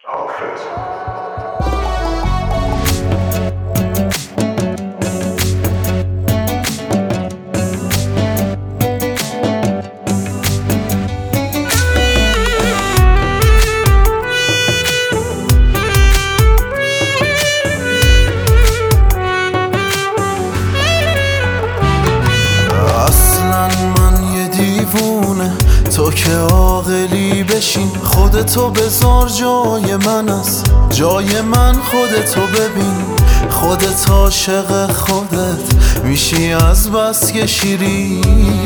تو که عاقلی بشین، خودتو بذار جای من، از جای من خودتو ببین. خودت عاشق خودت میشی از بس که شیرینی.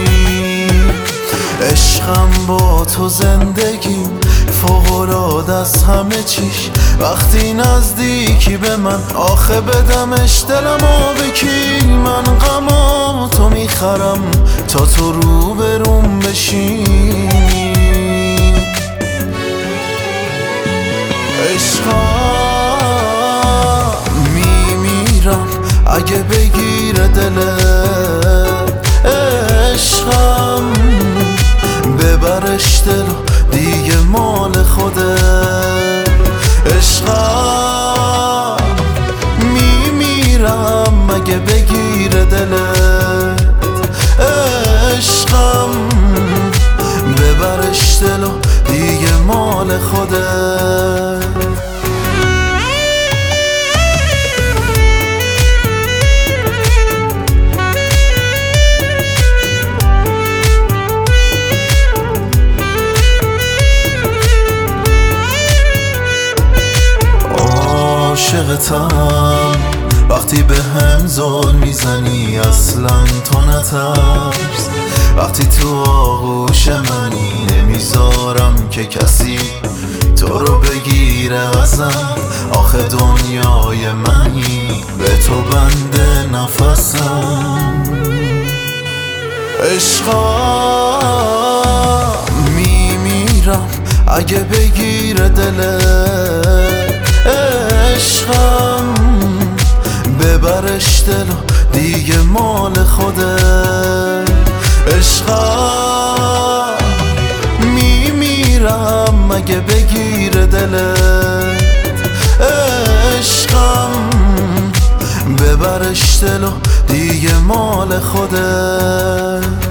عشقم با تو زندگیم فوق‌العاده از همه چیش. وقتی نزدیکی به من آخه بدمش دلمو بکی. من غمام تو میخرم تا تو روبروم بشینی. عشقم میمیرم اگه بگیره دلت. عشقم ببرش دلو دیگه مال خودت. عشقم میمیرم اگه بگیره دلت. عشقم ببرش دلو دیگه مال خودت. عاشقتم وقتی به هم زل میزنی، اصلا تو نترس. وقتی تو آغوش منی نمیذارم که کسی تو رو بگیره ازم. آخه دنیای منی به تو بنده نفسم. عشقم میمیرم اگه بگیره دلت. عشقم ببرش دلو دیگه مال خودت. عشقم میمیرم اگه بگیره دلت. عشقم ببرش دلو دیگه مال خودت.